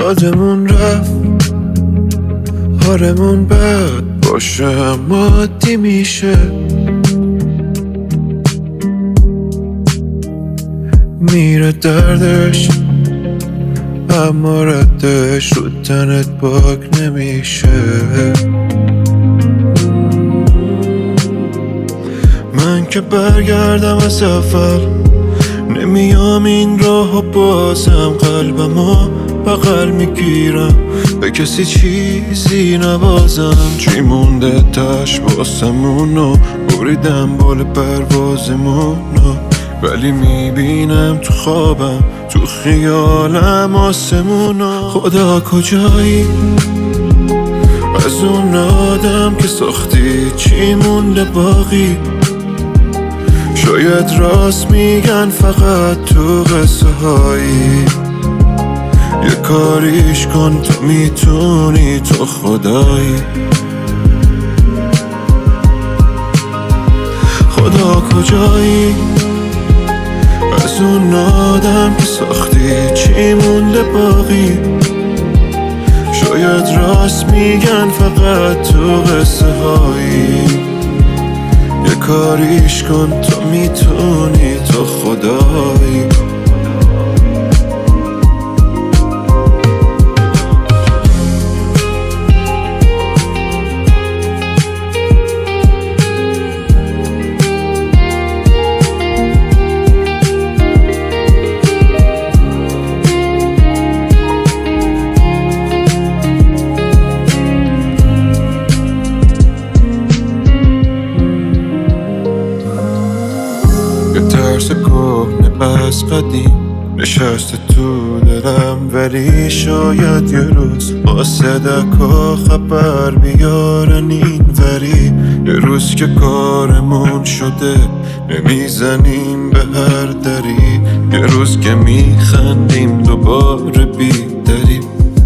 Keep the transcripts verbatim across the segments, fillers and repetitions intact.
یادمون رفت حالمون بد باشه هم عادی میشه. میره دردش اما ردش رو تنت پاک نمیشه. من که برگردم از اول نمیام این راه و بازم قلبمو بغل میگیرم به کسی چیزی نبازم. چی مونده تش واسمونو بریدم بال پروازمونو ولی میبینم تو خوابم تو خیالم آسمونو. خدا کجایی از اون آدم که ساختی چی مونده باقی؟ شاید راست میگن فقط تو قصه هایی. یه کاریش کن تو میتونی تو خدایی. خدا کجایی از اون آدم که ساختی چی مونده باقی؟ شاید راست میگن فقط تو قصه هایی. یه کاریش کن تو میتونی تو خدایی. ترس کهنه از قدیم نشسته تو دلم ولی شاید یه روز با صدکا خبر بیارن این وری. یه روز که کارمون شده نمیزنیم به هر دری. یه روز که میخندیم دوباره بیدریم.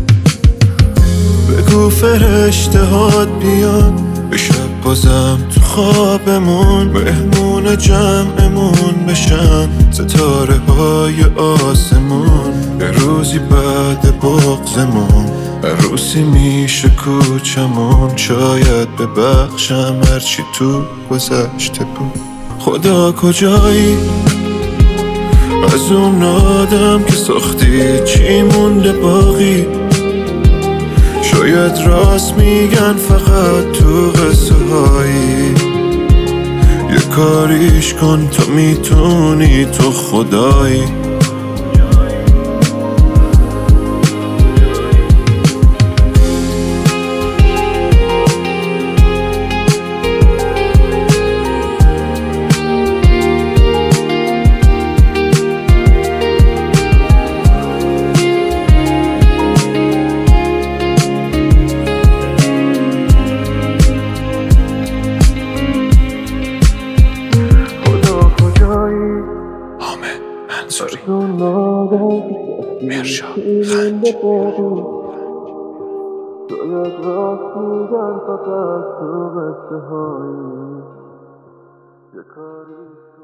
بگو فرشته هات بیان به شب بازم تو خوابمون مهمون جمعمون بشن ستاره های آسمون. یه روزی بعد بغضمون عروسی میشه کوچمون. شاید ببخشم هرچی تو گذشته بود. خدا کجایی از اون آدم که ساختی چی مونده باقی؟ شاید راست میگن فقط تو قصه هایی. یه کاریش کن تو میتونی تو خدایی. منصوری مرشاد خنج شاید راست میگن فقط تو قصه هایی. یه کاری